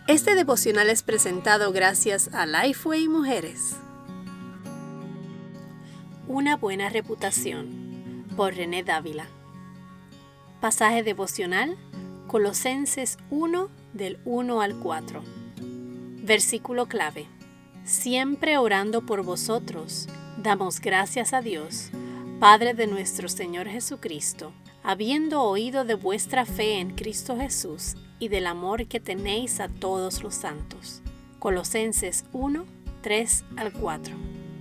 Este devocional es presentado gracias a Lifeway Mujeres. Una buena reputación, por René Dávila. Pasaje devocional, Colosenses 1, del 1 al 4. Versículo clave. Siempre orando por vosotros, damos gracias a Dios, Padre de nuestro Señor Jesucristo, habiendo oído de vuestra fe en Cristo Jesús y del amor que tenéis a todos los santos. Colosenses 1, 3 al 4.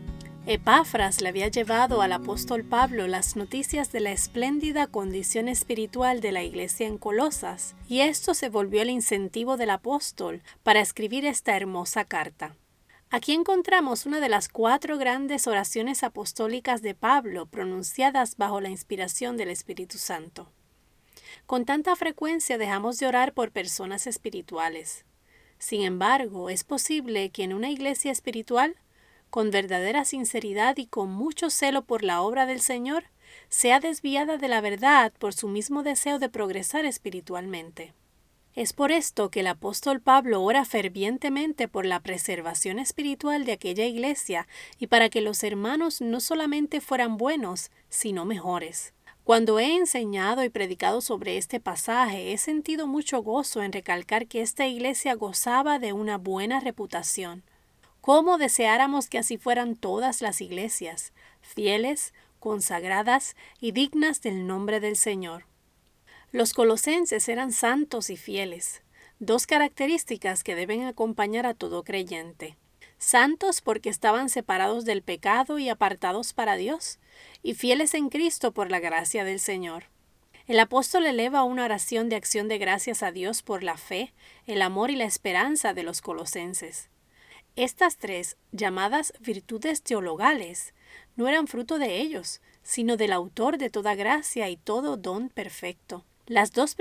Epafras le había llevado al apóstol Pablo las noticias de la espléndida condición espiritual de la iglesia en Colosas, y esto se volvió el incentivo del apóstol para escribir esta hermosa carta. Aquí encontramos una de las 4 grandes oraciones apostólicas de Pablo pronunciadas bajo la inspiración del Espíritu Santo. Con tanta frecuencia dejamos de orar por personas espirituales. Sin embargo, es posible que en una iglesia espiritual, con verdadera sinceridad y con mucho celo por la obra del Señor, sea desviada de la verdad por su mismo deseo de progresar espiritualmente. Es por esto que el apóstol Pablo ora fervientemente por la preservación espiritual de aquella iglesia y para que los hermanos no solamente fueran buenos, sino mejores. Cuando he enseñado y predicado sobre este pasaje, he sentido mucho gozo en recalcar que esta iglesia gozaba de una buena reputación. ¿Cómo deseáramos que así fueran todas las iglesias, fieles, consagradas y dignas del nombre del Señor? Los colosenses eran santos y fieles, 2 características que deben acompañar a todo creyente. Santos porque estaban separados del pecado y apartados para Dios, y fieles en Cristo por la gracia del Señor. El apóstol eleva una oración de acción de gracias a Dios por la fe, el amor y la esperanza de los colosenses. Estas 3, llamadas virtudes teologales, no eran fruto de ellos, sino del autor de toda gracia y todo don perfecto. Las 2